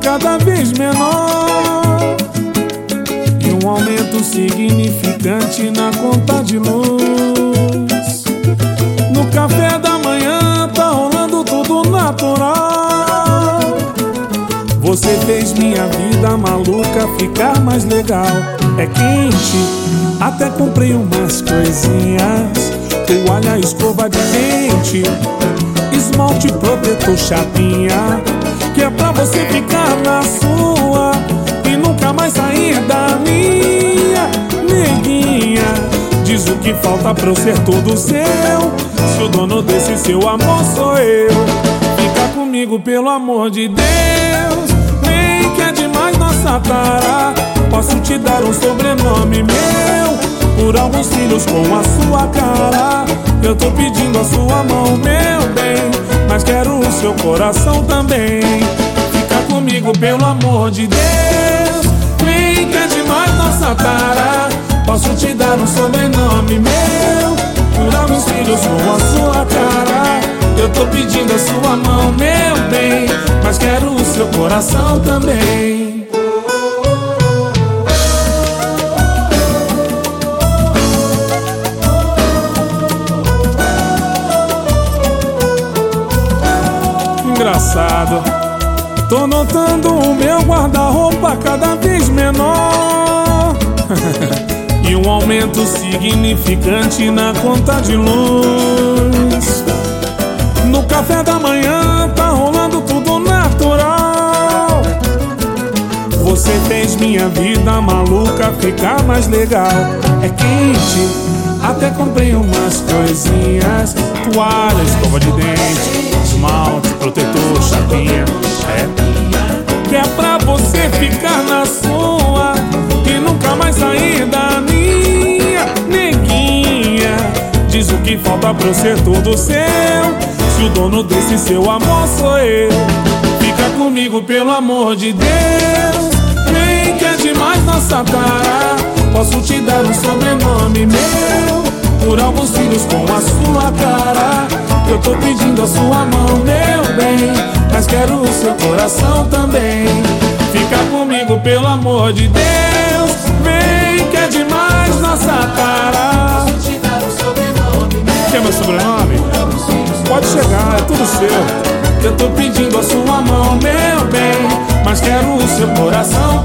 cada vez menor e um aumento significante na conta de luz. No café da manhã tá rolando tudo natural. Você fez minha vida maluca ficar mais legal. É quente, até comprei umas coisinhas: toalha, escova de dente, esmalte, protetor, chapinha, que é pra você ficar na sua e nunca mais sair da minha. Neguinha, diz o que falta pra eu ser tudo seu. Se o dono desse seu amor sou eu, fica comigo pelo amor de Deus. Vem que é demais nossa tara. Posso te dar um sobrenome meu, por alguns filhos com a sua cara. Eu tô pedindo a sua mão, meu bem, mas quero o seu coração também. Fica comigo pelo amor de Deus. Vem que é demais nossa tara. Posso te dar um sobrenome meu, por alguns filhos com a sua cara. Eu tô pedindo a sua mão, meu bem, mas quero o seu coração também. Engraçado, tô notando o meu guarda-roupa cada vez menor e um aumento significante na conta de luz. No café da manhã tá rolando tudo natural. Você fez minha vida maluca ficar mais legal. É quente, até comprei umas coisinhas: toalha, escova de dente, esmalte, protetor, chapinha, que é pra você ficar na sua e nunca mais sair da minha. Neguinha, diz o que falta pra eu ser tudo seu. Se o dono desse seu amor sou eu, fica comigo pelo amor de Deus. Vem que é demais nossa tara. Posso te dar um sobrenome meu, por alguns filhos com a sua cara. Eu tô pedindo a sua mão, meu bem, mas quero o seu coração também. Fica comigo pelo amor de Deus. Vem que é demais nossa tara. Quer meu sobrenome? Pode chegar, é tudo seu. Eu tô pedindo a sua mão, meu bem, mas quero o seu coração